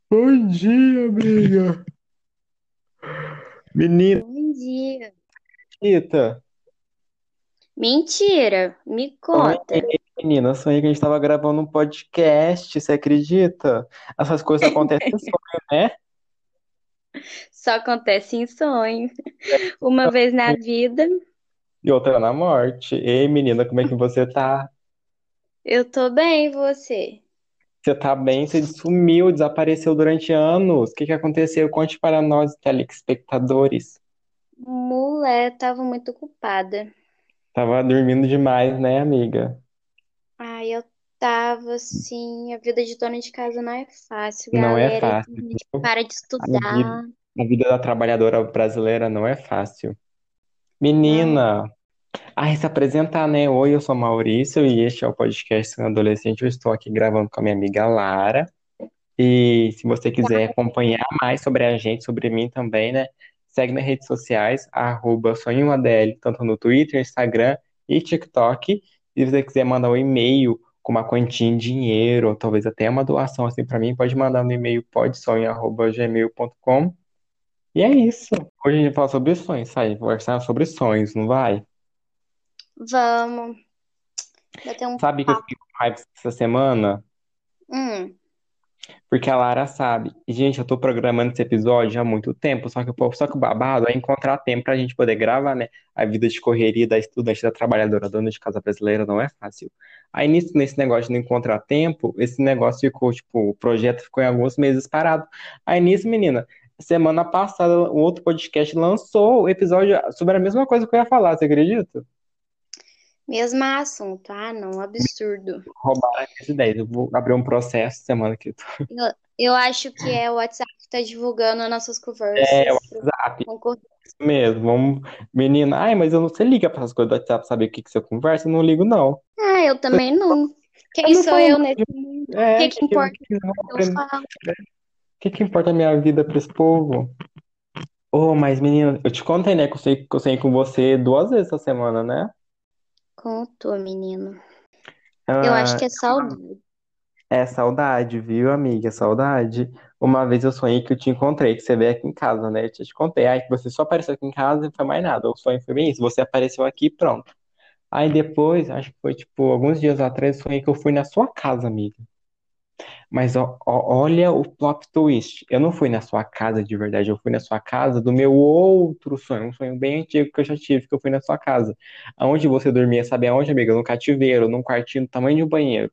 Bom dia, amiga. Menina, Bom dia. Ita. Mentira, me conta. Sonhei, menina. Sonhei que a gente tava gravando um podcast, você acredita? Essas coisas acontecem em sonho, né? Só acontece em sonho. Uma vez na vida, E outra na morte. Ei, menina, como é que você tá? eu tô bem, e você? Você tá bem? Você sumiu, desapareceu durante anos. O que que aconteceu? Conte para nós, telespectadores. Mulher, tava muito ocupada. Tava dormindo demais, né, amiga? Ai, eu tava assim, a vida de dona de casa não é fácil, Não é galera. fácil, A gente viu? para de A vida, estudar. a vida da trabalhadora brasileira não é fácil. Não. Menina. Se apresentar, né? Oi, eu sou Maurício e este é o podcast Sendo Adolescente. Eu estou aqui gravando com a minha amiga Lara. E se você quiser acompanhar mais sobre a gente, sobre mim também, né? Segue nas redes sociais, @sonhoadl, tanto no Twitter, Instagram e TikTok. E se você quiser mandar um e-mail com uma quantia em dinheiro, ou talvez até uma doação assim para mim, pode mandar no e-mail podsonho@gmail.com. E é isso. Hoje a gente vai falar sobre sonhos, sabe? Conversar sobre sonhos, não vai? Vamos bater um Sabe que eu papo. fiquei com raiva essa semana? Hum, Porque a Lara sabe. E, gente, eu tô programando esse episódio há muito tempo, só que o babado é encontrar tempo pra gente poder gravar, né? A vida de correria da estudante, da trabalhadora, dona de casa brasileira não é fácil. Aí nesse negócio de não encontrar tempo, esse negócio ficou, tipo, o projeto ficou em alguns meses parado. Aí nisso, menina, semana passada, o outro podcast lançou o episódio sobre a mesma coisa que eu ia falar, você acredita? mesmo assunto. Ah, não, absurdo. Roubaram as ideias. Eu vou abrir um processo semana que Eu acho que é o WhatsApp que tá divulgando as nossas é o conversas para WhatsApp. concorrer. Mesmo, vamos, menina, mas eu não, você liga para essas coisas do WhatsApp, saber o que que você conversa? Eu não ligo, não. Ah, eu também não. Eu Quem não sou falo eu nada nesse mundo? O que que o importa que que eu vou o que eu aprender? falo? O que que importa a minha vida para esse povo? Oh, mas menina, eu te contei, né, que eu sei com você duas vezes essa semana, né? Contou, menino. Eu acho Ah, que é saudade. é saudade, viu, amiga? Saudade. Uma vez eu sonhei que eu te encontrei, que você veio aqui em casa, né? Eu te contei. Aí que você só apareceu aqui em casa e não foi mais nada. O sonho foi bem isso. Você apareceu aqui e pronto. Aí depois, acho que foi tipo alguns dias atrás, eu sonhei que eu fui na sua casa, amiga. Mas olha o plot twist. Eu não fui na sua casa de verdade, eu fui na sua casa do meu outro sonho, um sonho bem antigo que eu já tive, que eu fui na sua casa. Aonde você dormia, sabe aonde, amiga? No cativeiro, num quartinho do tamanho de um banheiro.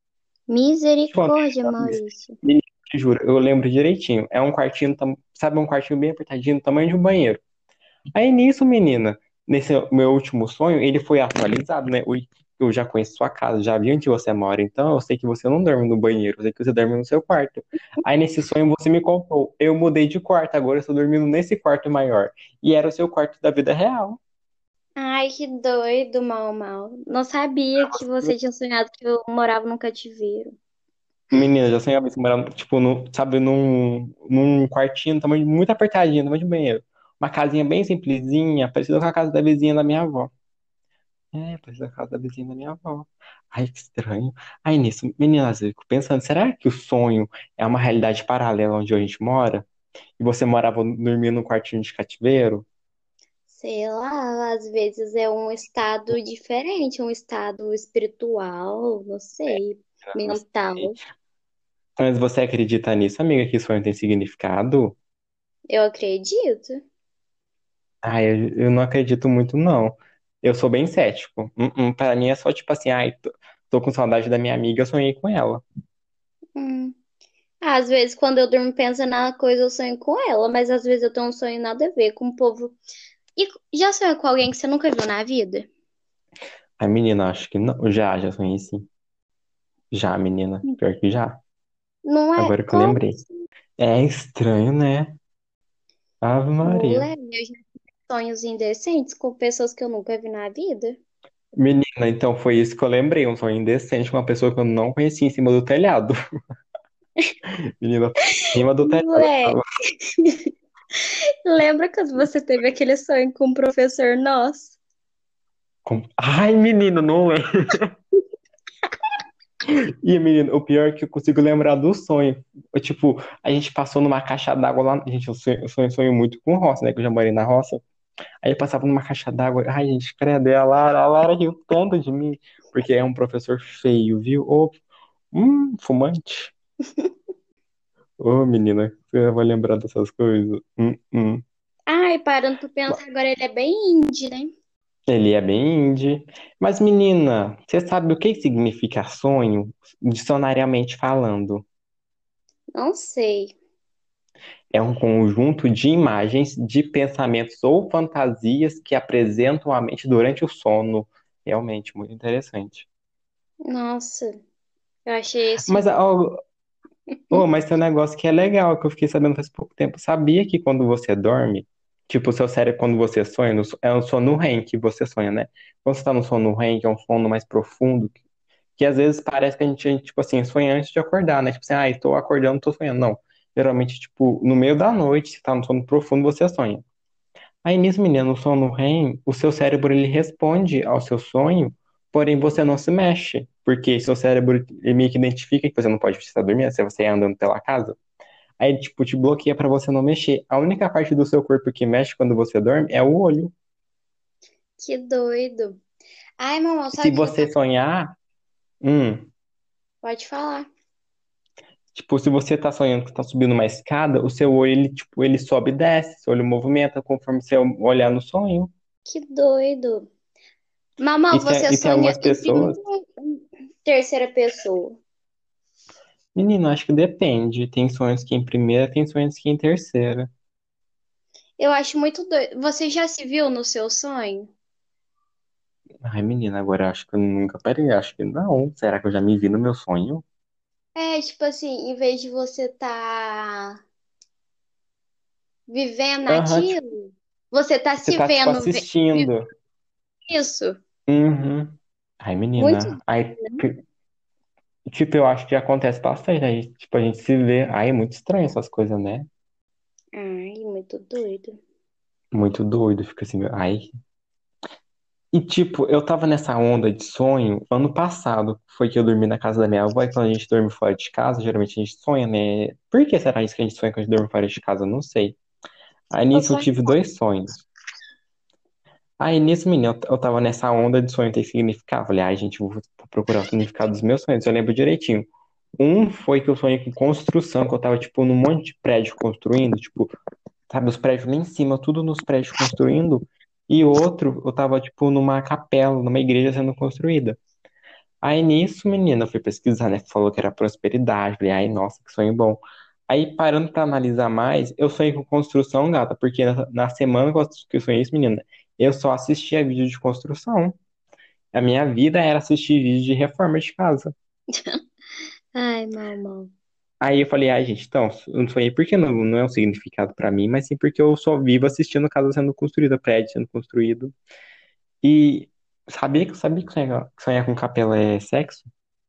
Te contei Misericórdia, uma vez. Maurício. Menina, te juro, eu lembro direitinho. É um quartinho, sabe, um quartinho bem apertadinho, do tamanho de um banheiro. Aí nisso, menina, nesse meu último sonho, ele foi atualizado, né? Ui, eu já conheço sua casa, já vi onde você mora, então eu sei que você não dorme no banheiro, eu sei que você dorme no seu quarto. Aí nesse sonho você me contou, eu mudei de quarto, agora eu estou dormindo nesse quarto maior. E era o seu quarto da vida real. Ai, que doido, mal, mal. Não sabia que você tinha sonhado que eu morava num cativeiro. Menina, já sonhava isso, morando, tipo, sabe, num quartinho, tamanho muito apertadinho, tamanho de banheiro. Uma casinha bem simplesinha, parecida com a casa da vizinha da minha avó. Parece a casa da vizinha da minha avó. Ai, que estranho. Aí nisso, meninas, eu fico pensando, será que o sonho é uma realidade paralela onde a gente mora? E você morava dormindo num quartinho de cativeiro? Sei lá, às vezes é um estado diferente, um estado espiritual, não sei, Eu não sei. mental. Mas você acredita nisso, amiga, que sonho tem significado? Eu acredito. Eu não acredito muito, não. Eu sou bem cético. Pra mim é só tipo assim, tô com saudade da minha amiga, eu sonhei com ela. Hum. Às vezes, quando eu durmo pensando na coisa, eu sonho com ela, mas às vezes eu tenho um sonho nada a ver com o povo. E já sonhou com alguém que você nunca viu na vida? Ai, menina, acho que não. Já sonhei sim. Já, menina. Pior que já. Não é? Agora que eu Como lembrei. assim? É estranho, né? Ave Maria. Mulher, eu já tive sonhos indecentes com pessoas que eu nunca vi na vida. Menina, então foi isso que eu lembrei. Um sonho indecente com uma pessoa que eu não conhecia em cima do telhado. Menina, em cima do telhado. Mulher, lembra quando você teve aquele sonho com o professor nosso? Ai, menino, não é? E, menino, o pior é que eu consigo lembrar do sonho. Tipo, a gente passou numa caixa d'água lá. Gente, eu sonho muito com roça, né? Que eu já morei na roça. Aí eu passava numa caixa d'água. Ai, gente, credo, e a Lara riu tanto de mim. Porque é um professor feio, viu? Ô, fumante. Ô, menina, você vai lembrar dessas coisas? Ai, parando pra pensar agora, ele é bem indie, né? Ele é bem indie. Mas, menina, você sabe o que significa sonho, dicionariamente falando? Não sei. É um conjunto de imagens, de pensamentos ou fantasias que apresentam a mente durante o sono. Realmente, muito interessante. Nossa, eu achei esse. Mas, mas tem um negócio que é legal, que eu fiquei sabendo faz pouco tempo. Sabia que quando você dorme, tipo, o seu cérebro, quando você sonha, é um sono REM que você sonha, né? Quando você tá no sono REM, que é um sono mais profundo, que às vezes parece que a gente, tipo assim, sonha antes de acordar, né? Tipo assim, estou acordando, estou sonhando. Não. Geralmente, tipo, no meio da noite, se tá no sono profundo, você sonha. Aí nisso, menino, no sono REM, o seu cérebro ele responde ao seu sonho, porém você não se mexe, porque seu cérebro ele meio que identifica que você não pode estar dormindo, se você andando pela casa. Aí ele, tipo, te bloqueia pra você não mexer. A única parte do seu corpo que mexe quando você dorme é o olho. Que doido. Ai, mamãe, Se sabe o que eu você tava. sonhar, hum, Pode falar. tipo, se você tá sonhando que tá subindo uma escada, o seu olho, ele, tipo, ele sobe e desce, seu olho movimenta conforme você olhar no sonho. Que doido. Mamãe, E tem, você e tem sonha algumas em pessoas. primeira ou em terceira pessoa? Menino, acho que depende. Tem sonhos que em primeira, tem sonhos que em terceira. Eu acho muito doido. Você já se viu no seu sonho? Ai, menina, agora eu acho que eu nunca parei. Acho que não. Será que eu já me vi no meu sonho? É, tipo assim, em vez de você tá vivendo Aham, tipo, aquilo, você tá você se tá, tipo, vendo vivendo assistindo. isso. Uhum. Ai, Muito menina. doido, Aí, né? tipo, eu acho que acontece bastante. Aí, tipo, a gente se vê. Ai, é muito estranho essas coisas, né? Ai, muito doido. Muito doido. Fica assim, ai. E, tipo, eu tava nessa onda de sonho ano passado. Foi que eu dormi na casa da minha avó. E quando a gente dorme fora de casa, geralmente a gente sonha, né? Por que será isso que a gente sonha quando a gente dorme fora de casa? Eu não sei. Aí Eu nisso eu sonho. tive dois sonhos. Aí nisso, menino, eu tava nessa onda de sonho ter significado. Falei, ai, gente, vou procurar o significado dos meus sonhos. Eu lembro direitinho. Um foi que eu sonhei com construção, que eu tava, tipo, num monte de prédio construindo, tipo, sabe, os prédios lá em cima, tudo nos prédios construindo. E outro, eu tava, tipo, numa capela, numa igreja sendo construída. Aí nisso, menina, eu fui pesquisar, né? Falou que era prosperidade. Falei, ai, nossa, que sonho bom. Aí, parando pra analisar mais, eu sonhei com construção, gata, porque na semana que eu sonhei isso, menina, eu só assistia vídeo de construção. A minha vida era assistir vídeo de reforma de casa. Ai, mamãe. Aí eu falei, ai, gente, então, eu não sonhei porque não é um significado pra mim, mas sim porque eu só vivo assistindo casa sendo construída, prédio sendo construído. E sabia que sonhar com capela é sexo?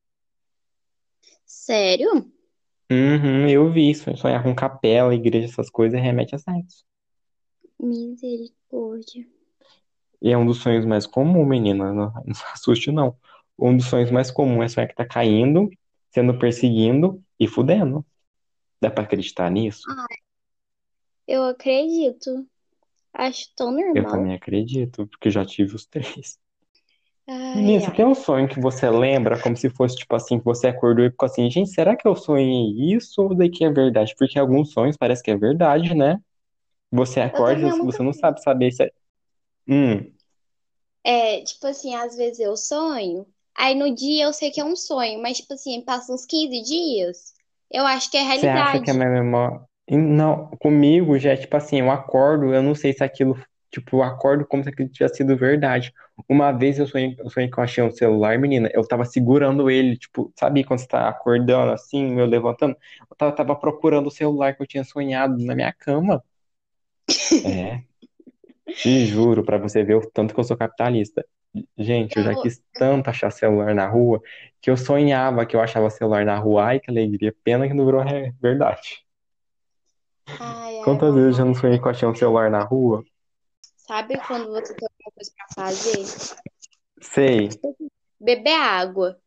Sério? Uhum, eu vi isso. Sonhar com capela, igreja, essas coisas remete a sexo. Misericórdia. E é um dos sonhos mais comuns, menina. Não se assuste, não. Um dos sonhos mais comuns é sonhar que tá caindo, sendo perseguindo e fudendo. Dá pra acreditar nisso? Ah, eu acredito. Acho tão Eu normal. também acredito, porque já tive os três. Menina, Ai, você tem ai. um sonho que você lembra como se fosse tipo assim, que você acordou e ficou assim, gente, será que eu sonhei isso ou daqui é verdade? Porque alguns sonhos parece que é verdade, né? Você Eu acorda também e amo. você não sabe saber se é. Hum, É, tipo assim, às vezes eu sonho, aí no dia eu sei que é um sonho, mas tipo assim, passa uns 15 dias, eu acho que é você acha que é realidade. minha memória. Não, comigo já é tipo assim, eu acordo, eu não sei se aquilo, tipo, eu acordo como se aquilo tivesse sido verdade. Uma vez eu sonhei que eu achei um celular, menina, eu tava segurando ele, tipo, sabe quando você tá acordando assim, eu levantando? Eu tava procurando o celular que eu tinha sonhado na minha cama. É, te juro, pra você ver o tanto que eu sou capitalista. Gente, eu já Eu, quis tanto achar celular na rua que eu sonhava que eu achava celular na rua. Ai, que alegria. Pena que não virou verdade. ai, ai, Quantas vezes eu já mamãe. não sonhei que eu achei um celular na rua? Sabe quando você tem alguma coisa pra fazer? Sei. Beber água.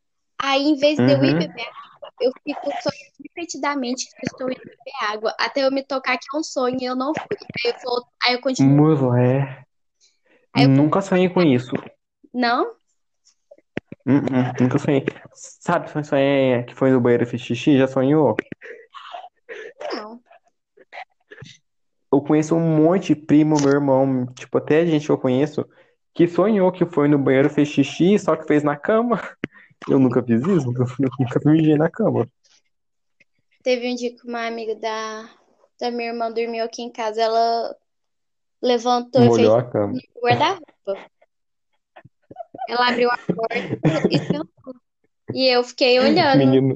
Aí, em vez de eu ir Uhum. beber água, eu fico sonhando repetidamente que eu estou indo beber água, até eu me tocar que é um sonho e eu não fui. Aí eu continuo. Mulher, Aí eu, nunca sonhei com isso. não? Nunca sonhei. Sabe, sonhei que foi no banheiro e fiz xixi, já sonhou? Não. Eu conheço um monte de primo, meu irmão, tipo, até gente que eu conheço, que sonhou que foi no banheiro, fez xixi, só que fez na cama. Eu nunca fiz isso, nunca mijei na cama. Teve um dia que uma amiga da minha irmã dormiu aqui em casa. Ela levantou e fez Molhou a cama. no guarda-roupa. Ela abriu a porta e sentou. E eu fiquei olhando. Menino,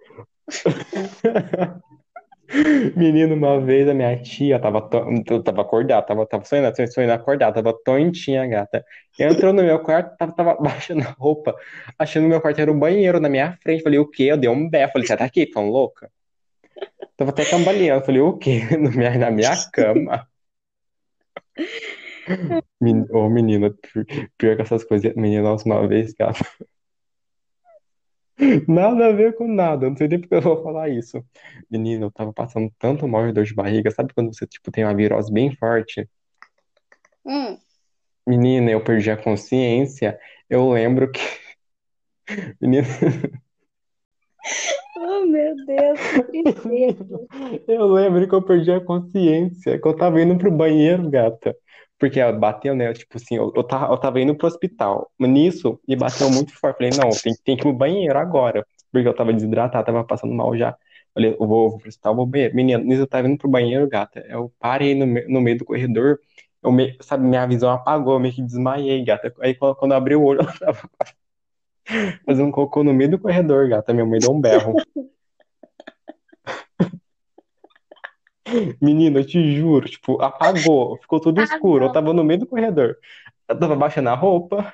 menino, uma vez a minha tia eu tava acordada, tava sonhando acordada, tava tontinha, gata. Entrou no meu quarto, tava baixando a roupa, achando que meu quarto era um banheiro na minha frente. Falei, o quê? Eu dei um berro. Falei, você tá aqui, tão louca? Tava até cambaleando. Falei, o quê? Na minha cama. Ô, menina, pior que essas coisas. Menina, nossa, uma vez, gata. Nada a ver com nada. Não sei nem porque eu vou falar isso. Menina, eu tava passando tanto mal de dor de barriga. Sabe quando você, tipo, tem uma virose bem forte? Hum. Menina, eu perdi a consciência. Eu lembro que. Menina, Oh, meu Deus, que tristeza. eu lembro que eu perdi a consciência. Que eu tava indo pro banheiro, gata. Porque ela bateu, né? Tipo assim, eu tava indo pro hospital. Nisso, e bateu muito forte. Falei, não, tem que ir pro banheiro agora. Porque eu tava desidratado, tava passando mal já. Falei, eu vou pro hospital, vou pro banheiro. Menina, nisso eu tava indo pro banheiro, gata. Eu parei no meio do corredor. Sabe, minha visão apagou, eu meio que desmaiei, gata. Aí quando eu abri o olho, eu tava fazendo um cocô no meio do corredor, gata. Minha mãe deu um berro. Menina, eu te juro, tipo, apagou, ficou tudo Ah, escuro. Eu não. tava no meio do corredor. Eu tava baixando a roupa.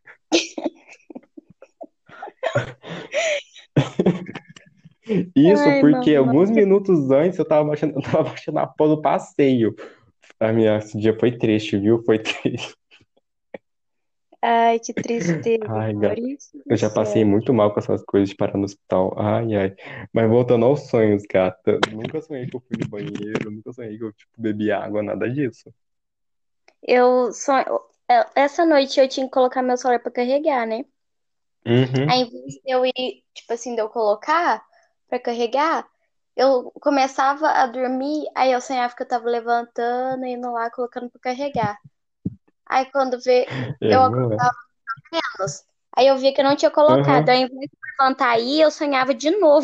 Isso Ai, porque não. alguns minutos antes eu tava baixando a pó do passeio. Esse dia foi triste, viu? Foi triste. Ai, que tristeza, Ai, gata. Maurício Eu do já passei céu. muito mal com essas coisas de parar no hospital. Ai, ai. Mas voltando aos sonhos, gata. Nunca sonhei que eu fui no banheiro, nunca sonhei que eu, tipo, bebi água, nada disso. Eu só. Essa noite eu tinha que colocar meu celular pra carregar, né? Aí, Uhum. em vez de eu ir, tipo assim, de eu colocar pra carregar, eu começava a dormir, aí eu sonhava que eu tava levantando, indo lá, colocando pra carregar. Aí quando vê, É, eu mulher. acordava menos. Aí eu via que eu não tinha colocado. Aí, Aham. em vez de levantar aí, eu sonhava de novo.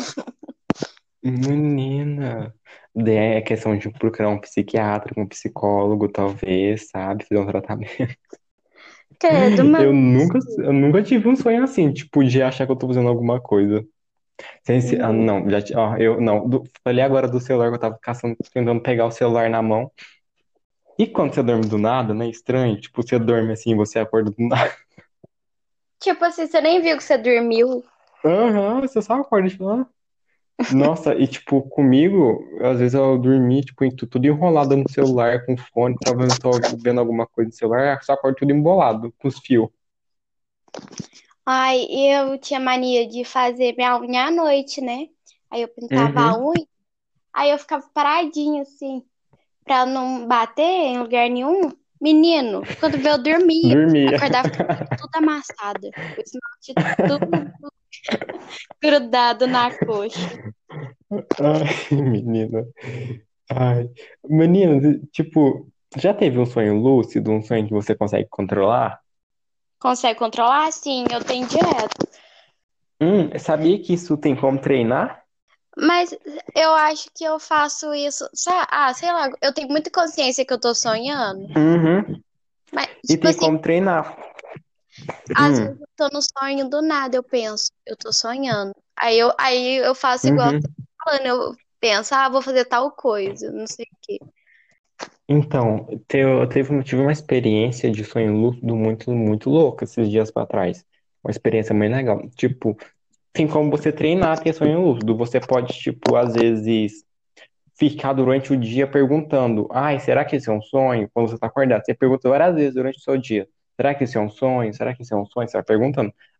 Menina. Daí é questão de procurar um psiquiatra, um psicólogo, talvez, sabe? Fazer um tratamento. Credo, Eu mano. nunca, eu nunca tive um sonho assim, tipo, de achar que eu tô fazendo alguma coisa. Não, ó, eu não. Falei agora do celular que eu tava caçando, tentando pegar o celular na mão. E quando você dorme do nada, né? Estranho. Tipo, você dorme assim, você acorda do nada. Tipo assim, você nem viu que você dormiu. Aham, você só acorda, tipo, ah. Nossa, e tipo, comigo, às vezes eu dormi, tipo, tudo enrolado no celular, com fone, talvez eu tô vendo alguma coisa no celular, só acordo tudo embolado, com os fios. Ai, eu tinha mania de fazer minha unha à noite, né? Aí eu pintava a Uhum. unha, aí eu ficava paradinha assim, pra não bater em lugar nenhum. Menino, quando eu dormia, Dormia. acordava com a unha toda amassada, o esmalte tudo grudado na coxa. Ai, menina. Ai. Menina, tipo, já teve um sonho lúcido, um sonho que você consegue controlar? Consegue controlar? Sim, eu tenho direto. Sabia que isso tem como treinar? Mas eu acho que eu faço isso. Sei lá, eu tenho muita consciência que eu tô sonhando. Uhum. Mas, E tipo tem assim, como treinar. às vezes Hum. eu tô no sonho do nada, eu penso, eu tô sonhando. Aí eu faço igual você Uhum. tá falando, eu penso, vou fazer tal coisa, não sei o quê. Então, tive uma experiência de sonho lúcido muito, muito louca esses dias pra trás. Uma experiência bem legal. Tipo, tem como você treinar ter sonho lúcido. Você pode, tipo, às vezes ficar durante o dia perguntando: ai, será que esse é um sonho? Quando você está acordado, você pergunta várias vezes durante o seu dia: será que esse é um sonho? Será que esse é um sonho? Você vai perguntando.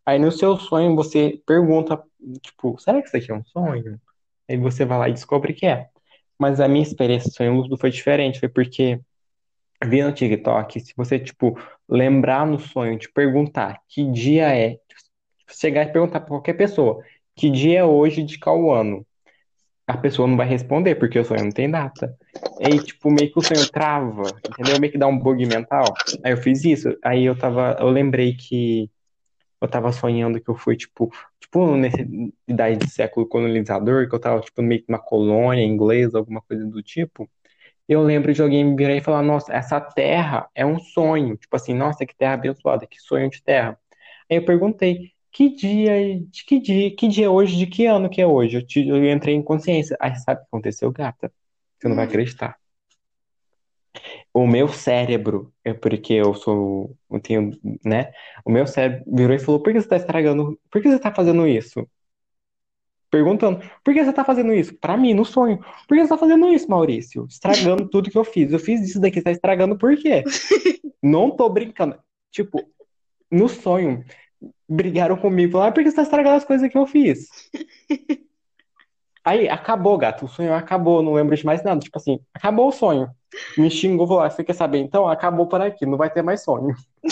Aí no seu sonho você pergunta, tipo, será que isso aqui é um sonho? Aí você vai lá e descobre que é. Mas a minha experiência de sonho lúcido foi diferente, foi porque vi no TikTok, se você, tipo, lembrar no sonho, te perguntar que dia é, tipo, chegar e perguntar pra qualquer pessoa, que dia é hoje de qual ano? A pessoa não vai responder, porque o sonho não tem data. Aí, tipo, meio que o sonho trava, entendeu? Meio que dá um bug mental. Aí eu fiz isso, aí eu lembrei que eu tava sonhando que eu fui, tipo, nessa idade de século colonizador, que eu tava, tipo, meio que numa colônia inglesa, alguma coisa do tipo. Eu lembro de alguém me virar e falar, nossa, essa terra é um sonho. Tipo assim, nossa, que terra abençoada, que sonho de terra. Aí eu perguntei, que dia é hoje, de que ano que é hoje? Eu entrei em consciência. Aí sabe o que aconteceu, gata? Você não vai Hum. acreditar. O meu cérebro, é porque eu tenho, né? O meu cérebro virou e falou, por que você tá estragando? Por que você tá fazendo isso? Perguntando, por que você tá fazendo isso? Pra mim, no sonho. Por que você tá fazendo isso, Maurício? Estragando tudo que eu fiz. Eu fiz isso daqui, você tá estragando por quê? Não tô brincando. Tipo, no sonho, brigaram comigo, falaram, ah, por que você tá estragando as coisas que eu fiz? Aí, acabou, gato. O sonho acabou, não lembro de mais nada. Tipo assim, acabou o sonho. Me xingou, falou, ah, você quer saber? Então, acabou por aqui, não vai ter mais sonho.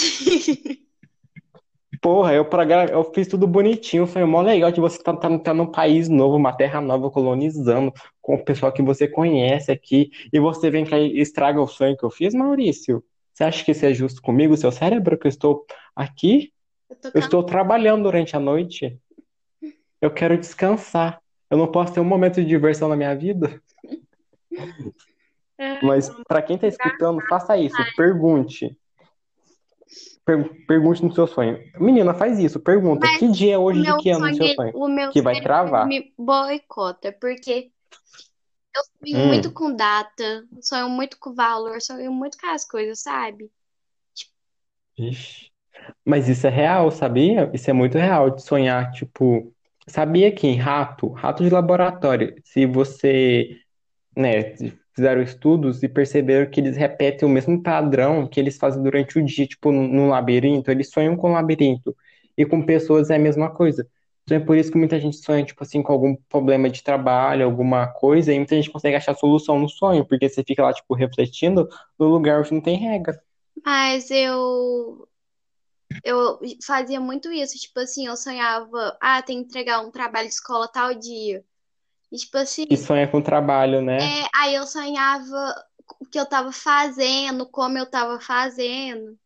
Porra, eu fiz tudo bonitinho, foi mó legal de você tá num país novo, uma terra nova, colonizando, com o pessoal que você conhece aqui, e você vem cá e estraga o sonho que eu fiz, Maurício? Você acha que isso é justo comigo, seu cérebro, que eu estou aqui? Eu tô Eu cansada. estou trabalhando durante a noite, eu quero descansar. Eu não posso ter um momento de diversão na minha vida? Mas para quem tá escutando, faça isso, pergunte. Pergunte no seu sonho. Menina, faz isso. Pergunta. Mas Que dia é o hoje de meu que ano no sonho, seu sonho? o meu Que vai cérebro ele travar. me boicota, porque eu sonho muito Hum. com data, sonho muito com valor, sonho muito com as coisas, sabe? Tipo, Ixi. Mas isso é real, sabia? Isso é muito real de sonhar, tipo, sabia que em rato de laboratório, se você, né, fizeram estudos e perceberam que eles repetem o mesmo padrão que eles fazem durante o dia, tipo, no labirinto, eles sonham com o labirinto. E com pessoas é a mesma coisa. Então é por isso que muita gente sonha, tipo assim, com algum problema de trabalho, alguma coisa, e muita gente consegue achar solução no sonho, porque você fica lá, tipo, refletindo no lugar onde não tem regra. mas eu fazia muito isso, tipo assim, eu sonhava, ah, tem que entregar um trabalho de escola tal dia. E tipo assim, E sonha com trabalho, né? aí eu sonhava o que eu tava fazendo, como eu tava fazendo.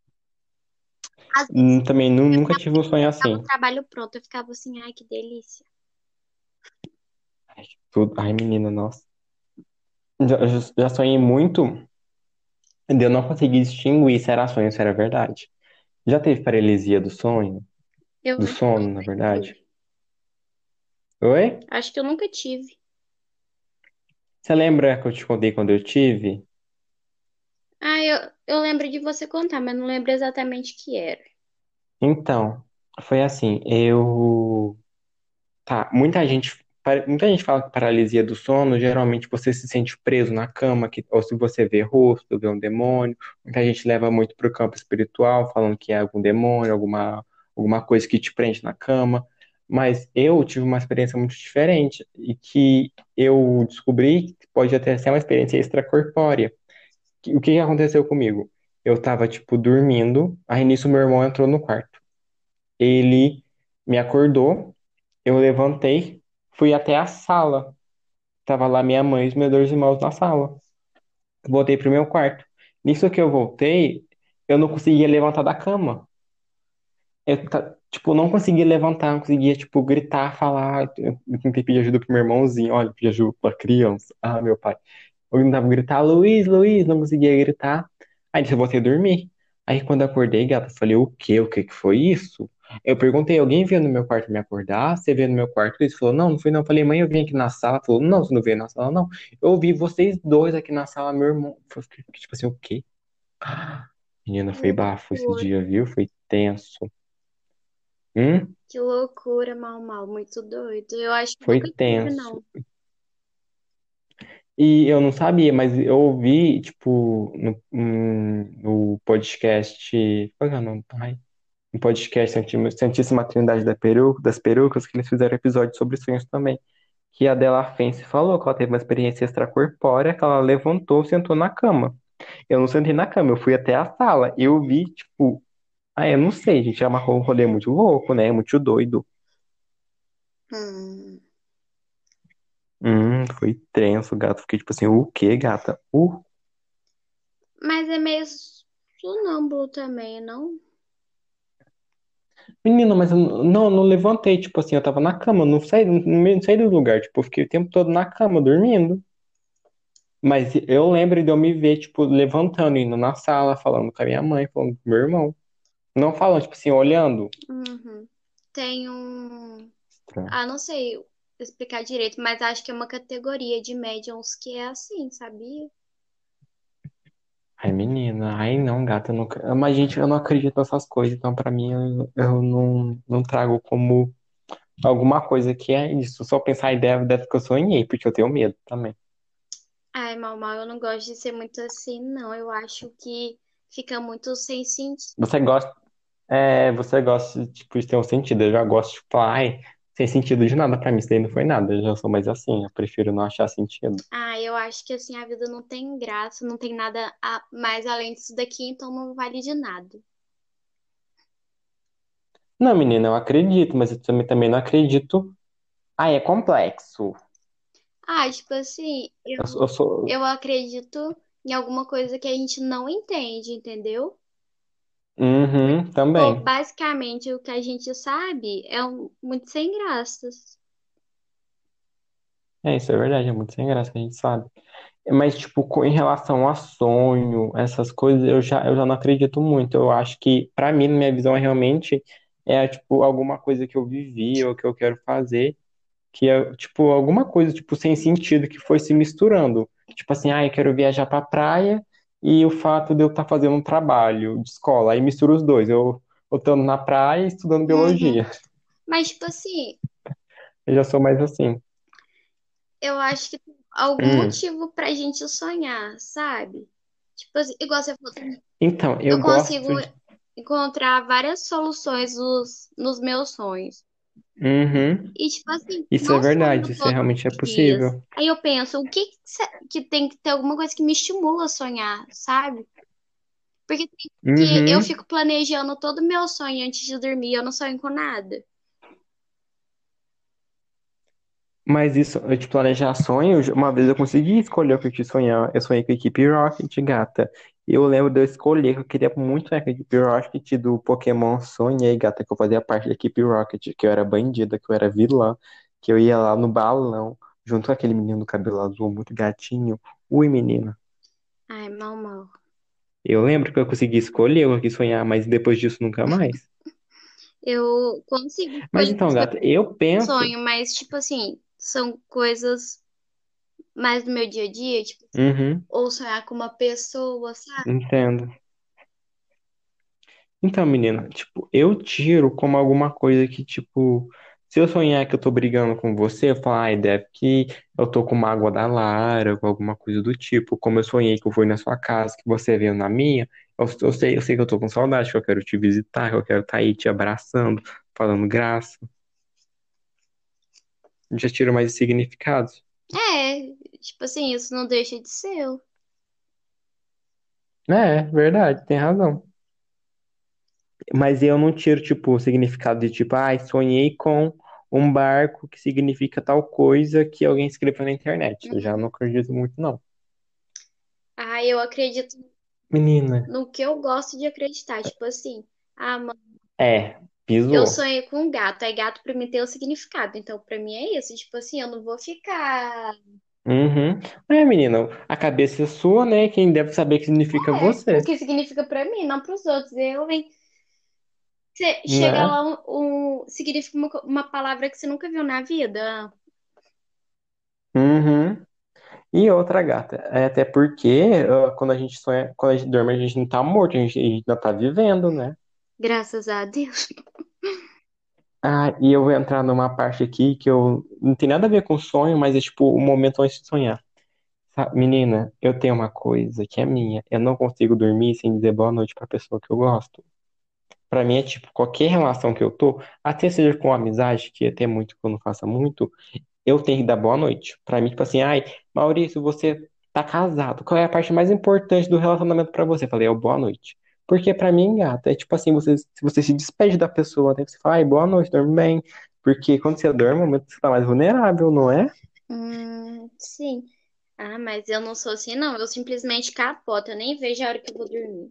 Às vezes Também nunca tive um sonho tava o assim. trabalho pronto, eu ficava assim, ai, que delícia. Ai, tudo. Ai, menina, nossa. Já sonhei muito de eu não conseguir distinguir se era sonho ou se era verdade. Já teve paralisia do sonho? Eu Do sono, na nunca verdade? tive. Oi? Acho que eu nunca tive. Você lembra que eu te contei quando eu tive? Ah, eu lembro de você contar, mas não lembro exatamente o que era. Então, foi assim, eu. Tá, muita gente fala que paralisia do sono, geralmente você se sente preso na cama, ou se você vê rosto, vê um demônio. Muita gente leva muito pro campo espiritual, falando que é algum demônio, alguma coisa que te prende na cama. Mas eu tive uma experiência muito diferente e que eu descobri que pode até ser uma experiência extracorpórea. O que que aconteceu comigo? Eu tava, tipo, dormindo, aí nisso meu irmão entrou no quarto. Ele me acordou. Eu levantei, fui até a sala. Tava lá minha mãe e os meus dois irmãos na sala. Voltei pro meu quarto. Nisso que eu voltei, eu não conseguia levantar da cama. Tipo, não conseguia levantar, não conseguia, tipo, gritar, falar. Eu tentei pedir ajuda pro meu irmãozinho. Olha, pedir ajuda pra criança. Ah, meu pai. Eu tentava gritar, Luiz, Luiz, não conseguia gritar. Aí eu voltei a dormir. Aí quando eu acordei, gata, eu falei, o quê? O que que foi isso? Eu perguntei, alguém veio no meu quarto me acordar? Você veio no meu quarto? Ele falou, não, não fui não. Eu falei, mãe, eu vim aqui na sala. Ela falou, não, você não veio na sala, não. Eu ouvi vocês dois aqui na sala, meu irmão. Tipo assim, o quê? Menina, Que foi bafo esse loucura. dia, viu? Foi tenso. Hum? Que loucura, mal, mal, muito doido. Eu acho que Foi nunca tive, tenso. não. E eu não sabia, mas eu ouvi, tipo, no podcast. Qual que é o nome? Ai. um podcast Santíssima Trindade das Perucas, que eles fizeram episódio sobre sonhos também. Que a Della Fence falou que ela teve uma experiência extracorpórea, que ela levantou, sentou na cama. Eu não sentei na cama, eu fui até a sala. Eu vi, tipo, eu não sei, gente, é um rolê muito louco, né? Muito doido. Hum. Foi tenso, gato. Fiquei tipo assim, o quê, gata? Mas é meio sonâmbulo também, não? Menina, mas eu não levantei, tipo assim, eu tava na cama, não saí do lugar, tipo, eu fiquei o tempo todo na cama, dormindo. Mas eu lembro de eu me ver, tipo, levantando, indo na sala, falando com a minha mãe, falando com meu irmão. Não falando, tipo assim, olhando. Uhum. Tem um. Estranho. Ah, não sei explicar direito, mas acho que é uma categoria de médiums que é assim, sabia? Ai, menina, ai não, gata, eu não... Mas, gente, eu não acredito nessas coisas, então pra mim eu não trago como alguma coisa que é isso. Só pensar a ideia deve que eu sonhei, porque eu tenho medo também. Ai, mal, eu não gosto de ser muito assim, não. Eu acho que fica muito sem sentido. Você gosta, tipo, de ter um sentido. Eu já gosto, tipo, ai, sem sentido de nada pra mim, isso daí não foi nada. Eu já sou mais assim, eu prefiro não achar sentido. Ah, eu acho que assim a vida não tem graça, não tem nada mais além disso daqui, então não vale de nada. Não, menina, eu acredito, mas eu também não acredito. Ah, é complexo. Ah, tipo assim, Eu sou. eu acredito em alguma coisa que a gente não entende, entendeu? Uhum, Pô, também. basicamente o que a gente sabe é muito sem graças. Isso é verdade, é muito sem graça, a gente sabe. Mas, tipo, em relação a sonho, essas coisas, eu já não acredito muito. Eu acho que, pra mim, na minha visão, realmente é, tipo, alguma coisa que eu vivi ou que eu quero fazer, que é, tipo, alguma coisa, tipo, sem sentido, que foi se misturando. Tipo assim, eu quero viajar pra praia e o fato de eu estar fazendo um trabalho de escola, aí mistura os dois. Eu estando na praia e estudando Uhum. biologia. Mas, tipo assim, Eu já sou mais assim. eu acho que tem algum Hum. motivo pra gente sonhar, sabe? Tipo assim, igual você falou, Então, eu eu consigo gosto de. encontrar várias soluções nos meus sonhos. Uhum. E, tipo assim, Isso é não sonho verdade, isso todos realmente é os dias. possível. Aí eu penso, o que que tem que ter alguma coisa que me estimula a sonhar, sabe? Porque tem que eu Uhum. fico planejando todo o meu sonho antes de dormir, eu não sonho com nada. Mas isso, eu de planejar sonhos, uma vez eu consegui escolher o que eu quis sonhar. Eu sonhei com a equipe Rocket, gata. E eu lembro de eu escolher que eu queria muito com a equipe Rocket do Pokémon. Sonhei, gata, que eu fazia parte da equipe Rocket, que eu era bandida, que eu era vilã, que eu ia lá no balão, junto com aquele menino do cabelo azul, muito gatinho. Ui, menina. Ai, mal. Eu lembro que eu consegui escolher o que eu quis sonhar, mas depois disso nunca mais. Eu consigo Mas escolher então, as gata, eu penso. sonho, mas, tipo assim, são coisas mais do meu dia a dia, tipo, Uhum, ou sonhar com uma pessoa, sabe? entendo. Então, menina, tipo, eu tiro como alguma coisa que, tipo, se eu sonhar que eu tô brigando com você, eu falo, deve que eu tô com mágoa da Lara, ou alguma coisa do tipo. Como eu sonhei que eu fui na sua casa, que você veio na minha, eu sei que eu tô com saudade, que eu quero te visitar, que eu quero estar aí te abraçando, falando graça. Já tiro mais significados. É, tipo assim, isso não deixa de ser eu. Verdade, tem razão. Mas eu não tiro, tipo, o significado de tipo, sonhei com um barco que significa tal coisa que alguém escreveu na internet. Eu já não Uhum. acredito muito, não. Ah, eu acredito Menina, no que eu gosto de acreditar. Tipo assim, ah, mano, eu pisou. sonhei com um gato. Aí gato pra mim tem o significado. Então, pra mim é isso. Tipo assim, eu não vou ficar. Uhum. Menina, a cabeça é sua, né? Quem deve saber o que significa É, o você, que significa pra mim, não pros outros. Eu, hein? Você chega né? lá, significa uma palavra que você nunca viu na vida. Uhum. E outra gata, até porque quando a gente sonha, quando a gente dorme, a gente não tá morto, a gente ainda tá vivendo, né? Graças a Deus. E eu vou entrar numa parte aqui que eu não tem nada a ver com sonho, mas é tipo o momento antes de sonhar. Menina, eu tenho uma coisa que é minha. Eu não consigo dormir sem dizer boa noite pra pessoa que eu gosto. Pra mim é tipo, qualquer relação que eu tô, até seja com amizade, que até muito que eu não faça muito, eu tenho que dar boa noite. Pra mim, tipo assim, ai, Maurício, você tá casado. Qual é a parte mais importante do relacionamento pra você? Eu falei, é o boa noite. Porque pra mim, gata, é tipo assim, você, se você se despede da pessoa, né? Você fala, ai, boa noite, dorme bem. Porque quando você dorme, é o momento que você tá mais vulnerável, não é? Sim. Ah, mas eu não sou assim, não. Eu simplesmente capoto. Eu nem vejo a hora que eu vou dormir.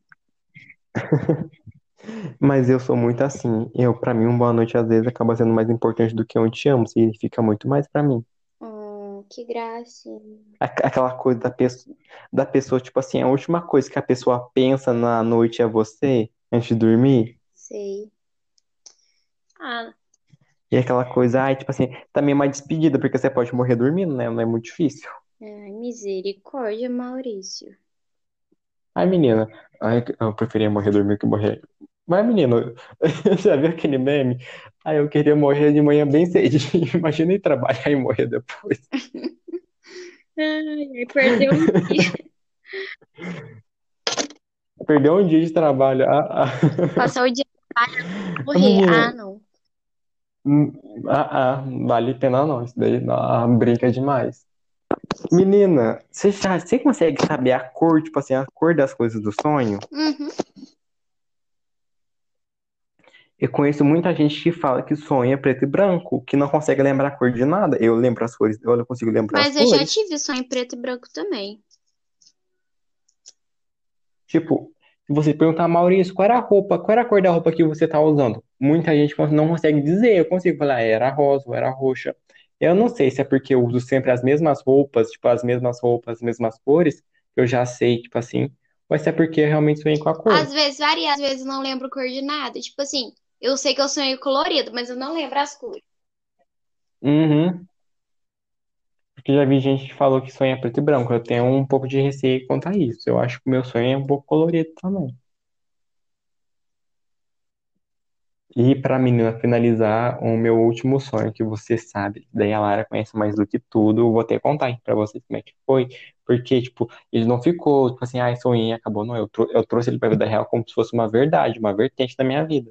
Mas eu sou muito assim. Eu, pra mim, um boa noite às vezes acaba sendo mais importante do que um te amo. Significa muito mais pra mim. Que gracinha. Aquela coisa da pessoa, tipo assim, a última coisa que a pessoa pensa na noite é você, antes de dormir. Sei. Ah, E aquela coisa, ai, tipo assim, também é uma despedida, porque você pode morrer dormindo, né? Não é muito difícil. ai, misericórdia, Maurício. Ai, menina, ai, eu preferia morrer dormindo que morrer. Mas, menino, já viu aquele meme? Ai, eu queria morrer de manhã bem cedinho. Imagina ir trabalhar e morrer depois. Ai, ai, perdeu um dia. Perdeu um dia de trabalho. Passar o dia trabalhando, morrer. Ah, Menina, não. hum, vale a pena não. Isso daí brinca demais. Menina, você consegue saber a cor, tipo assim, a cor das coisas do sonho? Uhum. Eu conheço muita gente que fala que sonha preto e branco, que não consegue lembrar a cor de nada. Eu lembro as cores, eu não consigo lembrar as Mas eu já cores. tive sonho em preto e branco também. Tipo, se você perguntar, Maurício, qual era a roupa, qual era a cor da roupa que você tá usando? Muita gente não consegue dizer. Eu consigo falar, era rosa ou era roxa. Eu não sei se é porque eu uso sempre as mesmas roupas, tipo, as mesmas roupas, as mesmas cores, que eu já sei, tipo assim, ou se é porque eu realmente sonhei com a cor. Às vezes varia, às vezes não lembro cor de nada. Tipo assim, eu sei que eu sonhei colorido, mas eu não lembro as cores. Uhum. Porque já vi gente que falou que sonha preto e branco. Eu tenho um pouco de receio quanto a isso. Eu acho que o meu sonho é um pouco colorido também. E para menina finalizar, o meu último sonho, que você sabe, daí a Lara conhece mais do que tudo, eu vou até contar aqui pra vocês como é que foi, porque, tipo, ele não ficou, tipo assim, ai, sonhei, acabou, não, eu trouxe ele pra vida real como se fosse uma verdade, uma vertente da minha vida.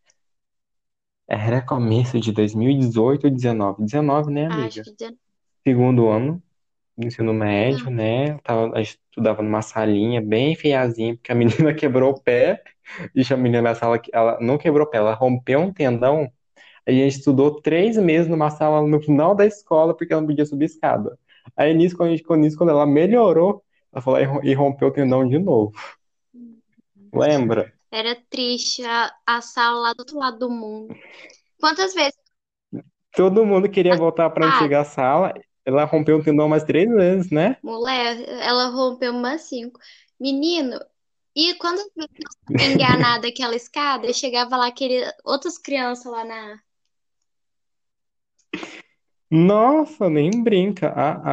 Era começo de 2018 ou 19, 19, né, Acho amiga? que 19. Segundo ano do ensino Ah, médio, né, a gente estudava numa salinha bem feiazinha, porque a menina quebrou o pé, e a menina na sala, ela não quebrou o pé, ela rompeu um tendão. A gente estudou 3 meses numa sala no final da escola porque ela não podia subir escada. Aí nisso, quando ela melhorou, ela falou e rompeu o tendão de novo. Lembra? era triste a sala lá do outro lado do mundo. Quantas vezes? Todo mundo queria voltar para a Ah, antiga sala. Ela rompeu o tendão mais 3 vezes, né? mulher, ela rompeu umas 5. Menino, e quando eu fui enganada aquela escada, eu chegava lá, queria outras crianças lá na. Nossa, nem brinca.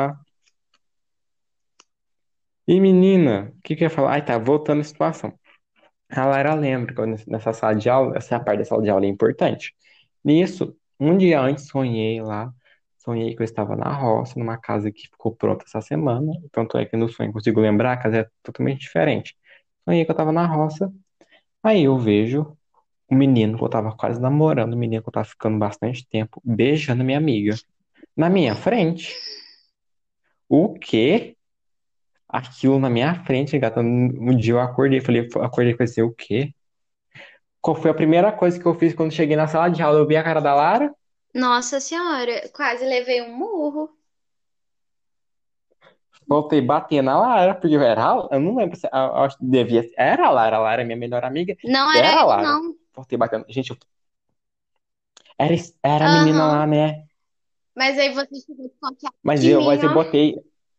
E menina, o que que eu ia falar? Ai, tá, voltando à situação. A Lara lembra que nessa sala de aula, essa parte da sala de aula é importante. Nisso, um dia antes sonhei lá, sonhei que eu estava na roça, numa casa que ficou pronta essa semana. Tanto é que no sonho eu consigo lembrar, a casa é totalmente diferente. Sonhei que eu estava na roça, aí eu vejo o menino que eu estava quase namorando, o menino que eu estava ficando bastante tempo, beijando minha amiga. Na minha frente. O quê? Aquilo na minha frente, gata. Um dia eu acordei, acordei e falei assim, o quê? Qual foi a primeira coisa que eu fiz quando cheguei na sala de aula? Eu vi a cara da Lara, Nossa Senhora, quase levei um murro. voltei a bater na Lara, porque eu não lembro se eu acho que devia ser. A Lara é minha melhor amiga. Não era Era a eu, Lara. não. Voltei batendo. Gente, era a menina Aham. lá, né? Mas aí você chegou desconfiado Mas de eu, mim, mas eu ó. botei.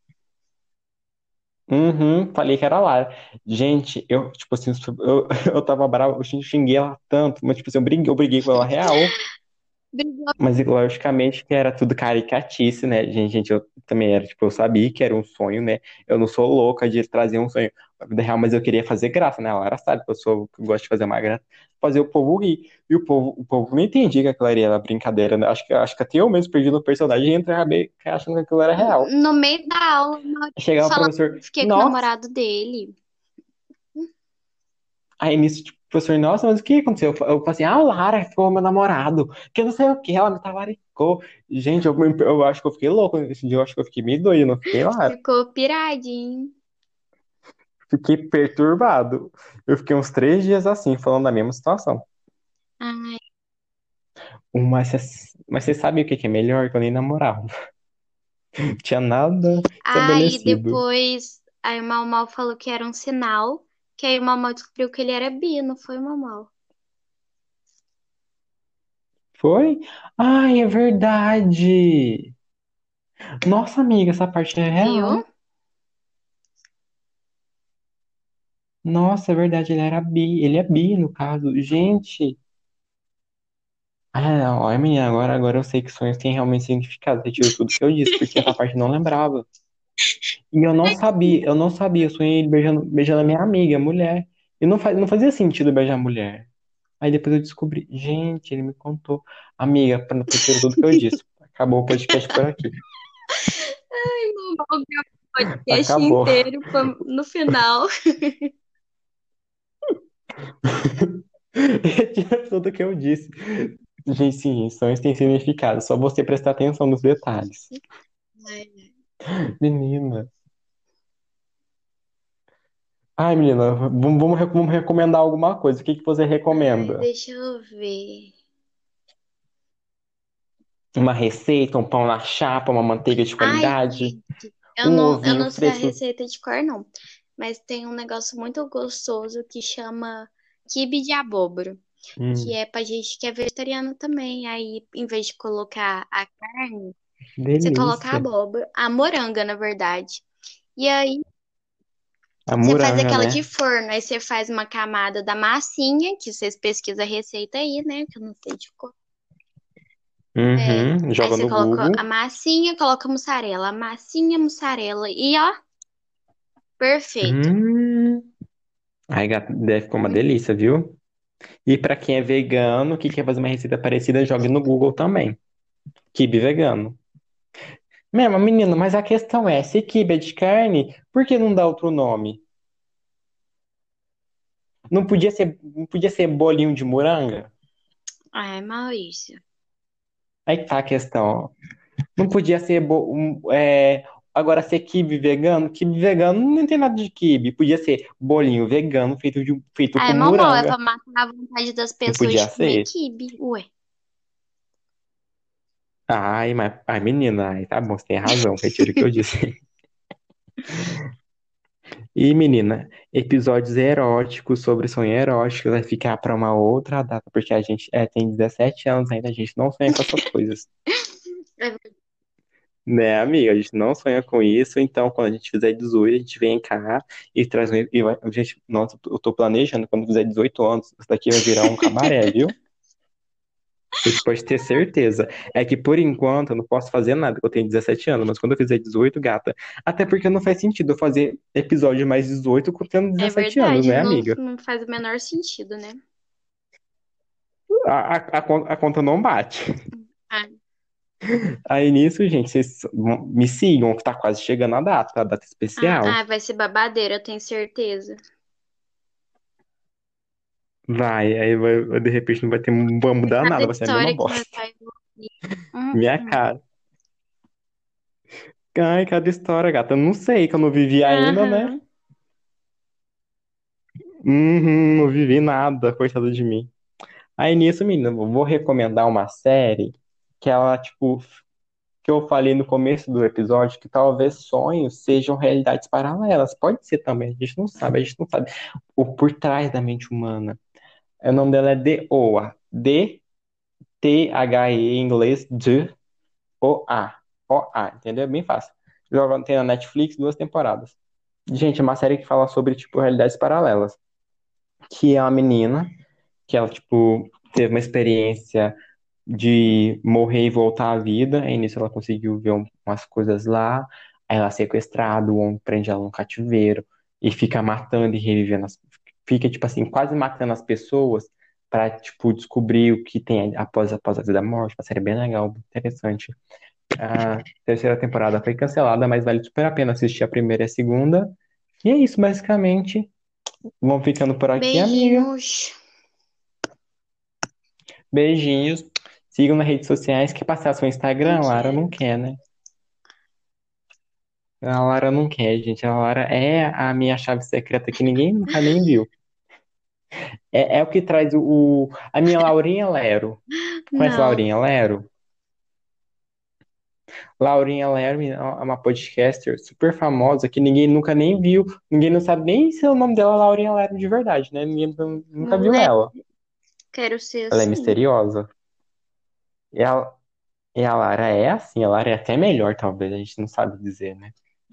Uhum, falei que era a Lara. Gente, eu, tipo assim, eu tava bravo, eu xinguei ela tanto, mas, tipo assim, eu briguei com ela real. Brigou. Mas logicamente que era tudo caricatice, né? Gente, eu também era, tipo, eu sabia que era um sonho, né? Eu não sou louca de trazer um sonho pra vida real, mas eu queria fazer graça, né? A Lara sabe que eu gosto de fazer uma graça, fazer o povo rir. E o povo não entendia que aquilo era brincadeira, né? Acho que até eu mesmo perdi no personagem e entrei achando que aquilo era real. No meio da aula, Maurício Chegava o falando professor, que fiquei com o nossa! namorado dele. Aí nisso, tipo Tipo assim, nossa, mas o que aconteceu? Eu falei assim, ah, o Lara foi meu namorado, que eu não sei o que, ela me talaricou. Gente, eu acho que eu fiquei louco nesse dia, eu acho que eu fiquei meio doido, eu não fiquei lá. Ficou piradinho. Fiquei perturbado. Eu fiquei uns 3 dias assim, falando da mesma situação. Ai, Mas você sabe o que que é melhor? Que eu nem namorava. Não tinha nada aí estabelecido. depois, aí o Mal Mal falou que era um sinal, que aí o Mal Mal descobriu que ele era bi, não foi o Mal Mal. Foi? Ai, é verdade. Nossa, amiga, essa parte é Viu? real. Nossa, é verdade, ele era bi. Ele é bi, no caso. Gente. Ah, não, olha, menina, agora eu sei que sonhos têm realmente significado. Retiro tudo que eu disse, porque essa parte eu não lembrava. E eu não sabia. Eu sonhei ele beijando a minha amiga, mulher. E não fazia sentido beijar mulher. Aí depois eu descobri. Gente, ele me contou. Amiga, retiro tudo que eu disse. Acabou o podcast por aqui. O Mal gravou o podcast Acabou. inteiro no final. Retiro tudo que eu disse. Gente, sim, sonhos têm significado. Só você prestar atenção nos detalhes. Ai, Menina. Ai, menina, vamos recomendar alguma coisa. O que que você recomenda? deixa eu ver. Uma receita, um pão na chapa, uma manteiga de Ai, qualidade, gente, eu um não, eu ovinho não sei a fresco. receita de cor, não. Mas tem um negócio muito gostoso que chama quibe de abóbora, que Hum, é pra gente que é vegetariano também. Aí, em vez de colocar a carne, você coloca a delícia. abóbora, a moranga, na verdade. E aí, A você faz moranga, aquela de né? forno, aí você faz uma camada da massinha, que vocês pesquisam a receita aí, né? Que eu não sei de cor. É. Uhum, Aí joga você no coloca a Google. massinha, coloca mussarela, a massinha, mussarela. E ó, perfeito. Hum. Ai, gata, deve ficar uma delícia, viu? E pra quem é vegano, que quer fazer uma receita parecida, jogue no Google também. Quibe vegano. Mesmo, menino, mas a questão é, se quibe é de carne, por que não dá outro nome? Não podia ser bolinho de moranga? Ai, Maurício. Aí que tá a questão. Não podia ser. Agora, ser quibe vegano? Quibe vegano não tem nada de quibe. Podia ser bolinho vegano feito Ai, com mal mal, é pra moranga. matar a vontade das Não pessoas podia de comer ser? quibe. Ué. Ai, menina, ai, tá bom, você tem razão. Retiro o que eu disse. E, menina, episódios eróticos sobre sonho erótico vai ficar pra uma outra data, porque a gente tem 17 anos ainda, a gente não sonha com essas coisas. Né, amiga? A gente não sonha com isso, então quando a gente fizer 18, a gente vem cá e traz gente, nossa, eu tô planejando, quando fizer 18 anos, isso daqui vai virar um cabaré, viu? Você pode ter certeza. É que por enquanto eu não posso fazer nada, porque eu tenho 17 anos, mas quando eu fizer 18, gata. Até porque não faz sentido eu fazer episódio mais 18 tendo É 17 anos, verdade, né, não, amiga? não faz o menor sentido, né? A conta não bate. Ah, Aí nisso, gente, vocês me sigam, que tá quase chegando a data especial. vai ser babadeira, eu tenho certeza. De repente não vai ter, não vai mudar Cada nada, vai ser a mesma história que nós bosta. vai ouvir. Minha cara. Ai, cada história, gata. Eu não sei, que eu não vivi ainda, né? Aham. Uhum, não vivi nada, coitado de mim. Aí nisso, menina, eu vou recomendar uma série que ela, tipo, que eu falei no começo do episódio, que talvez sonhos sejam realidades paralelas. Pode ser também, a gente não sabe o por trás da mente humana. O nome dela é The OA. D-T-H-E em inglês, O-A. O-A, entendeu? É bem fácil. Joga, tem na Netflix 2 temporadas. Gente, é uma série que fala sobre, tipo, realidades paralelas. Que é uma menina que ela, tipo, teve uma experiência de morrer e voltar à vida. Aí nisso ela conseguiu ver umas coisas lá. Aí ela é sequestrada, o homem prende ela num cativeiro e fica matando e revivendo fica, tipo assim, quase matando as pessoas pra, tipo, descobrir o que tem após a vida da morte. Uma série bem legal, interessante. A terceira temporada foi cancelada, mas vale super a pena assistir a primeira e a segunda. E é isso, basicamente. Vamos ficando por aqui, amiga. Beijinhos. Beijinhos. Sigam nas redes sociais. Quer passar seu Instagram? Lara não Beijinho. quer, né? A Lara não quer, gente. A Lara é a minha chave secreta que ninguém nunca nem viu. É o que traz a minha Laurinha Lero. Conhece Não, Laurinha Lero? Laurinha Lero é uma podcaster super famosa que ninguém nunca nem viu. Ninguém não sabe nem se o nome dela é Laurinha Lero de verdade, né? Ninguém nunca não viu lembro. ela. Quero ser Ela é assim. misteriosa. E a, e a Lara é assim. A Lara é até melhor, talvez. A gente não sabe dizer, né?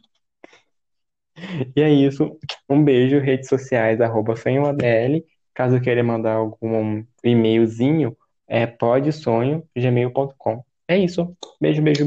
E é isso. Um beijo, redes sociais, @sonhoadl. Caso queira mandar algum e-mailzinho, é podsonho@gmail.com. É isso. Beijo, beijo.